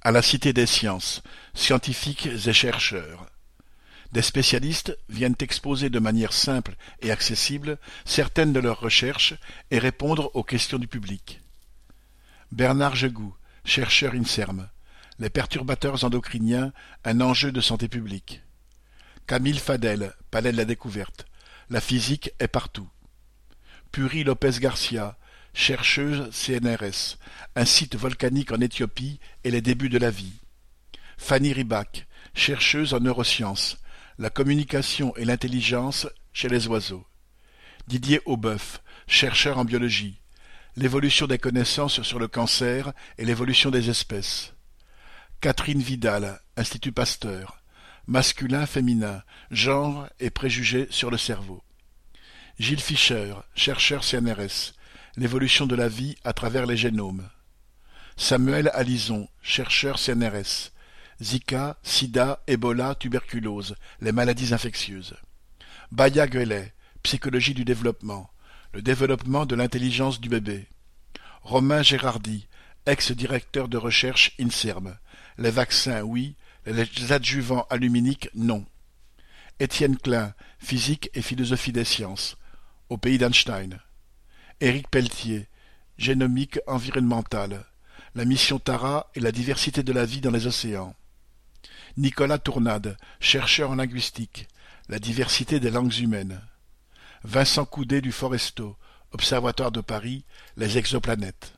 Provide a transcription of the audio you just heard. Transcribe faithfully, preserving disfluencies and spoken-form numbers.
à la Cité des sciences, scientifiques et chercheurs. Des spécialistes viennent exposer de manière simple et accessible certaines de leurs recherches et répondre aux questions du public. Bernard Jegou, chercheur INSERM. Les perturbateurs endocriniens, un enjeu de santé publique. Camille Fadel, Palais de la Découverte. La physique est partout. Puri Lopez Garcia, chercheuse C N R S. Un site volcanique en Éthiopie et les débuts de la vie. Fanny Ribach, chercheuse en neurosciences. La communication et l'intelligence chez les oiseaux. Didier Aubeuf, chercheur en biologie. L'évolution des connaissances sur le cancer et l'évolution des espèces. Catherine Vidal, Institut Pasteur. Masculin-féminin, genre et préjugés sur le cerveau. Gilles Fischer, chercheur C N R S. L'évolution de la vie à travers les génomes. Samuel Alison, chercheur C N R S. Zika, Sida, Ebola, tuberculose, les maladies infectieuses. Baya Guellet, psychologie du développement, le développement de l'intelligence du bébé. Romain Gérardi, ex-directeur de recherche INSERM, les vaccins oui, les adjuvants aluminiques non. Étienne Klein, physique et philosophie des sciences, au pays d'Einstein. Éric Pelletier, génomique environnementale, la mission Tara et la diversité de la vie dans les océans. Nicolas Tournade, chercheur en linguistique, la diversité des langues humaines. Vincent Coudet du Foresto, Observatoire de Paris, les exoplanètes.